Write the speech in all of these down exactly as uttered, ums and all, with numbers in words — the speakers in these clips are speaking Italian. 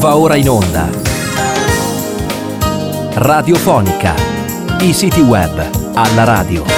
Va ora in onda Radiofonica, i siti web alla radio.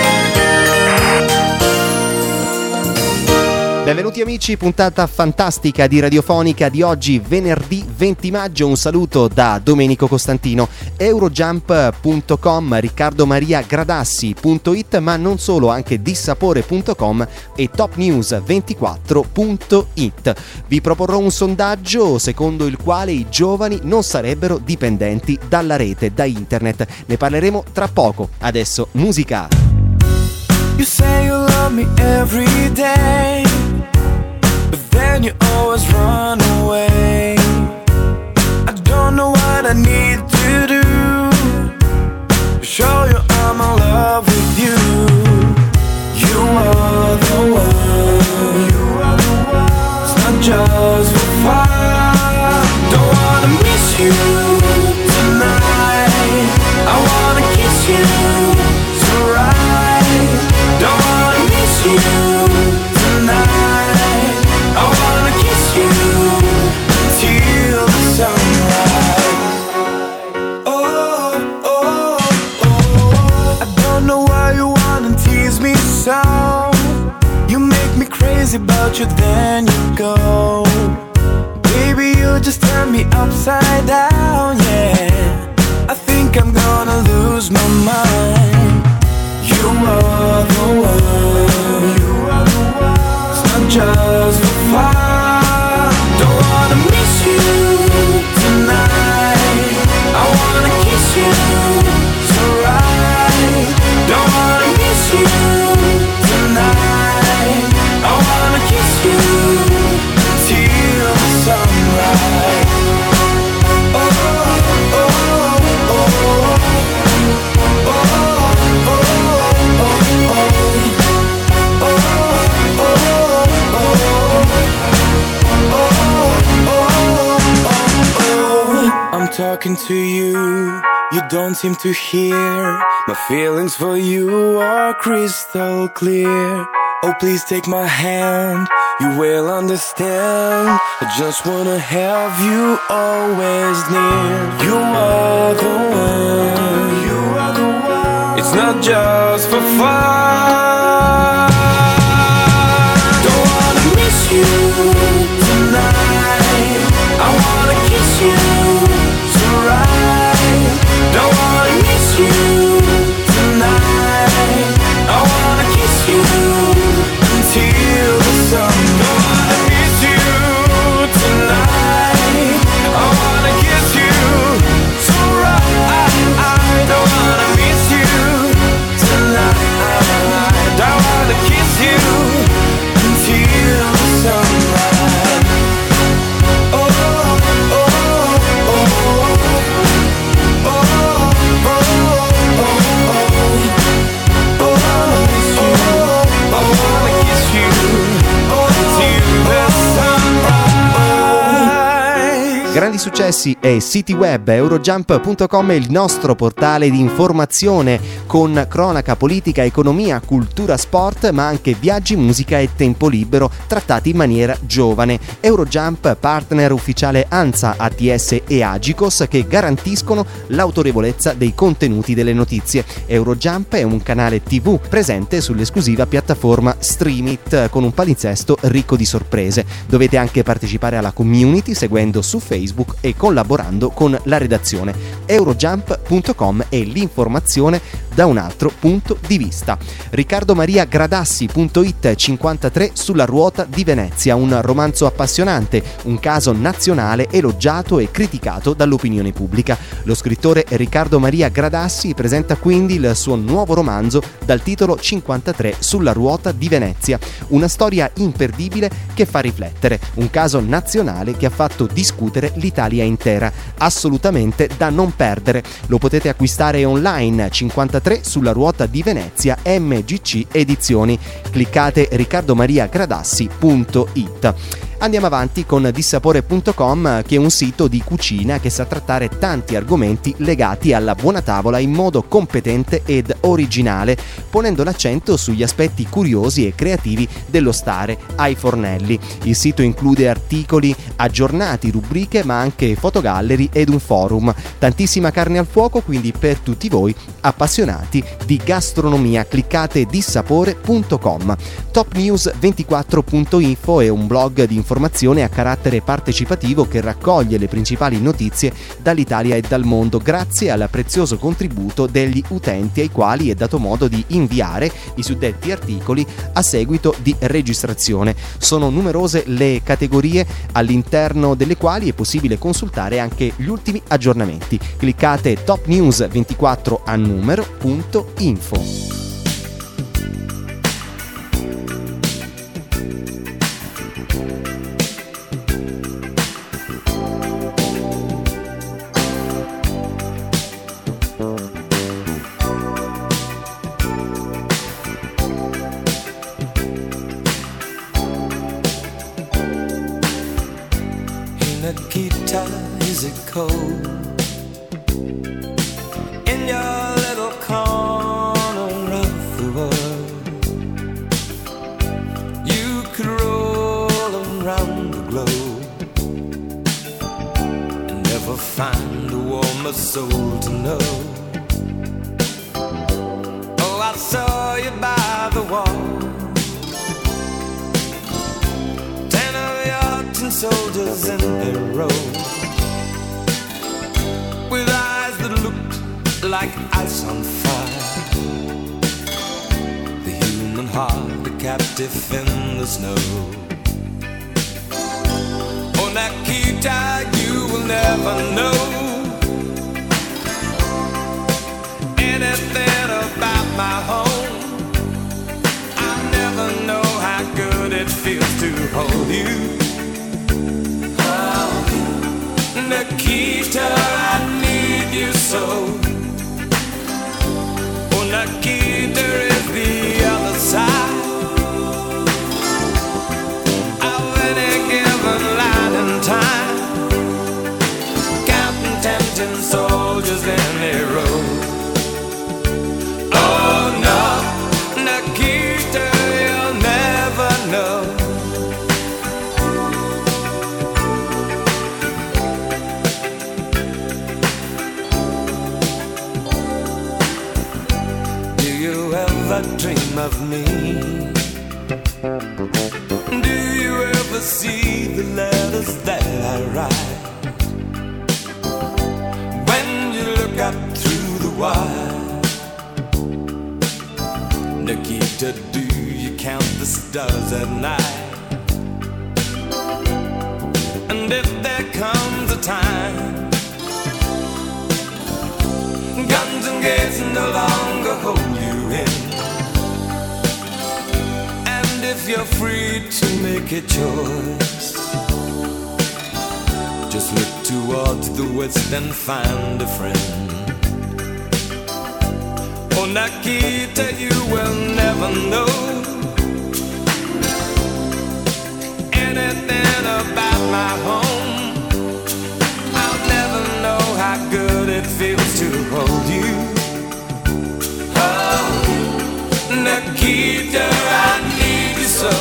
Benvenuti amici, puntata fantastica di Radiofonica di oggi, venerdì venti maggio. Un saluto da Domenico Costantino. Eurojump punto com, riccardomaria-gradassi punto it, ma non solo, anche dissapore punto com e top news ventiquattro punto it. Vi proporrò un sondaggio secondo il quale i giovani non sarebbero dipendenti dalla rete, da internet. Ne parleremo tra poco. Adesso musica. You say you love me every day, but then you always run away. I don't know what I need to do to show you I'm in love with you. You are the one, you are the one. It's not just for fun. Don't wanna miss you tonight. I wanna kiss you so right. Don't wanna miss you tonight. I wanna kiss you until the sunrise. Oh, oh, oh. I don't know why you wanna tease me so. You make me crazy about you, then you go. Baby, you just turn me upside down, yeah. I think I'm gonna lose my mind. You are the one, you are the one. It's not just for fun. Don't wanna miss you tonight. I wanna kiss you so right. Don't wanna miss you tonight. I wanna kiss you until the sunrise. I'm talking to you, you don't seem to hear. My feelings for you are crystal clear. Oh, please take my hand, you will understand. I just wanna have you always near. You are the one, you are the one. It's not just for fun. Don't wanna miss you tonight. I wanna kiss you so right. Don't wanna miss you tonight. I wanna kiss you until the sun. Don't wanna miss you tonight. I wanna kiss you so right. Don't wanna miss you tonight. I wanna kiss you until the sunrise. Grandi successi e siti web. Eurojump punto com è il nostro portale di informazione con cronaca, politica, economia, cultura, sport, ma anche viaggi, musica e tempo libero trattati in maniera giovane. Eurojump, partner ufficiale ANSA, A T S e Agicos, che garantiscono l'autorevolezza dei contenuti delle notizie. Eurojump è un canale tivù presente sull'esclusiva piattaforma Streamit con un palinsesto ricco di sorprese. Dovete anche partecipare alla community seguendo su Facebook e collaborando con la redazione. Eurojump punto com è l'informazione da un altro punto di vista. riccardomaria-gradassi punto it, cinquantatré sulla ruota di Venezia, un romanzo appassionante, un caso nazionale elogiato e criticato dall'opinione pubblica. Lo scrittore Riccardo Maria Gradassi presenta quindi il suo nuovo romanzo dal titolo cinquantatré sulla ruota di Venezia, una storia imperdibile che fa riflettere, un caso nazionale che ha fatto discutere l'Italia intera, assolutamente da non perdere. Lo potete acquistare online, cinquantatré sulla ruota di Venezia, M G C Edizioni. Cliccate riccardomaria gradassi punto it. Andiamo avanti con dissapore punto com, che è un sito di cucina che sa trattare tanti argomenti legati alla buona tavola in modo competente ed originale, ponendo l'accento sugli aspetti curiosi e creativi dello stare ai fornelli. Il sito include articoli aggiornati, rubriche, ma anche fotogallery ed un forum. Tantissima carne al fuoco, quindi per tutti voi appassionati di gastronomia. Cliccate dissapore punto com. top news ventiquattro punto info è un blog di informazione a carattere partecipativo che raccoglie le principali notizie dall'Italia e dal mondo grazie al prezioso contributo degli utenti, ai quali è dato modo di inviare i suddetti articoli a seguito di registrazione. Sono numerose le categorie all'interno delle quali è possibile consultare anche gli ultimi aggiornamenti. Cliccate top news ventiquattro a numero punto info. Nikita, is it cold in your little corner of the world? You could roll around the globe and never find a warmer soul to know. Oh, I saw you by the wall, ten of your tin soldiers in a row, with eyes that looked like ice on fire, the human heart a captive in the snow. Oh, Nikita, you will never know anything about my home. I'll never know how good it feels to hold you. Nikita, I need you so. Oh, Nikita is the other side of any given light and time, counting ten soldiers in a row. Oh no, Nikita, you'll never know. Dream of me? Do you ever see the letters that I write? When you look up through the wire, Nikita, do you count the stars at night? And if there comes a time guns and gates no longer hold you in, if you're free to make a choice, just look towards the west and find a friend. Oh, Nikita, you will never know anything about my home. I'll never know how good it feels to hold you. Oh, Nikita, I need you so.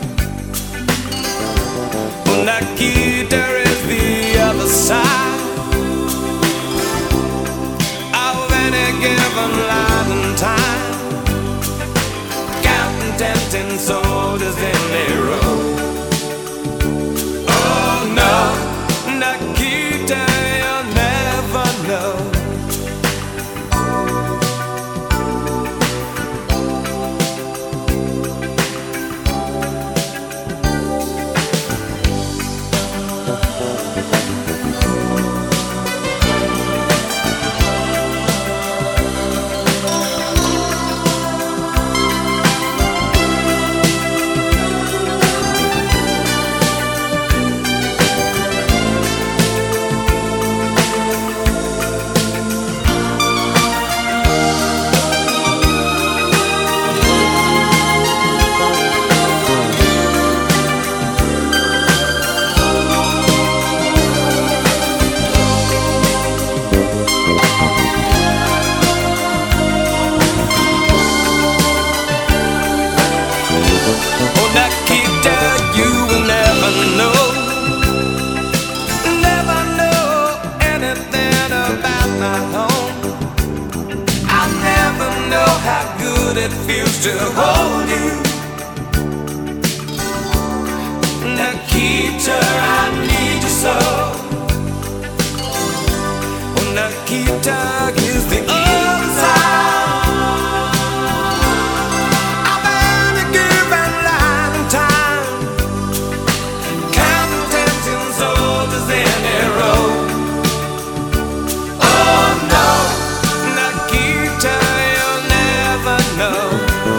Oh, Nikita is the other side of any given life and time, counting tempting soldiers in a row. Oh no, Nikita, you'll never know to hold you. Nikita, I need you so. Oh, Nikita is the answer. I've been a given line time, counting ten soldiers in a row. Oh no, Nikita, you'll never know.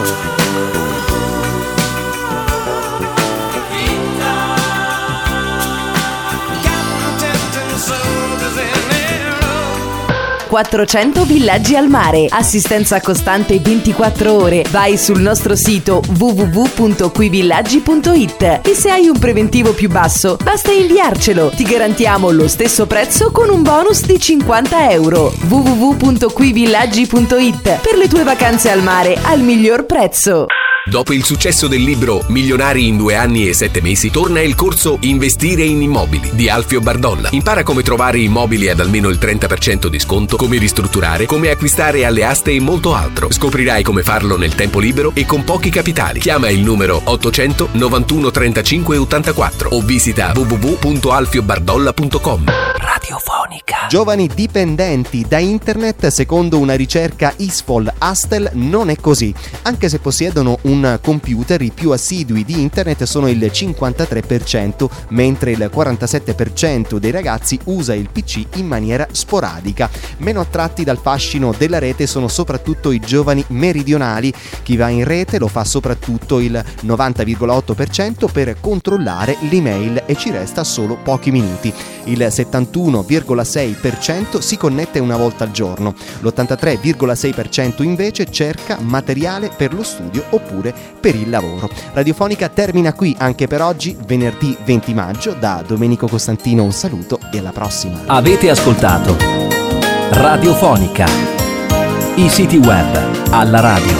quattrocento villaggi al mare, assistenza costante ventiquattro ore. Vai sul nostro sito w w w punto quivillaggi punto it e se hai un preventivo più basso basta inviarcelo, ti garantiamo lo stesso prezzo con un bonus di cinquanta euro. w w w punto quivillaggi punto it per le tue vacanze al mare al miglior prezzo. Dopo il successo del libro Milionari in due anni e sette mesi, torna il corso Investire in immobili di Alfio Bardonna. Impara come trovare immobili ad almeno il trenta per cento di sconto, come ristrutturare, come acquistare alle aste e molto altro. Scoprirai come farlo nel tempo libero e con pochi capitali. Chiama il numero ottocento novantuno trentacinque ottantaquattro o visita w w w punto alfio bardolla punto com. Radiofonica. Giovani dipendenti da internet, secondo una ricerca ISPOL Astel non è così. Anche se possiedono un computer, i più assidui di internet sono il cinquantatré per cento, mentre il quarantasette per cento dei ragazzi usa il P C in maniera sporadica. Meno attratti dal fascino della rete sono soprattutto i giovani meridionali. Chi va in rete lo fa soprattutto il novanta virgola otto per cento per controllare l'email e ci resta solo pochi minuti. Il settantuno virgola sei per cento si connette una volta al giorno. L'ottantatré virgola sei per cento invece cerca materiale per lo studio oppure per il lavoro. Radiofonica termina qui anche per oggi, venerdì venti maggio. Da Domenico Costantino un saluto e alla prossima. Avete ascoltato Radiofonica, i siti web alla radio.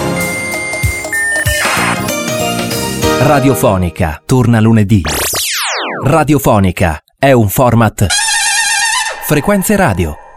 Radiofonica torna lunedì. Radiofonica è un format Frequenze Radio.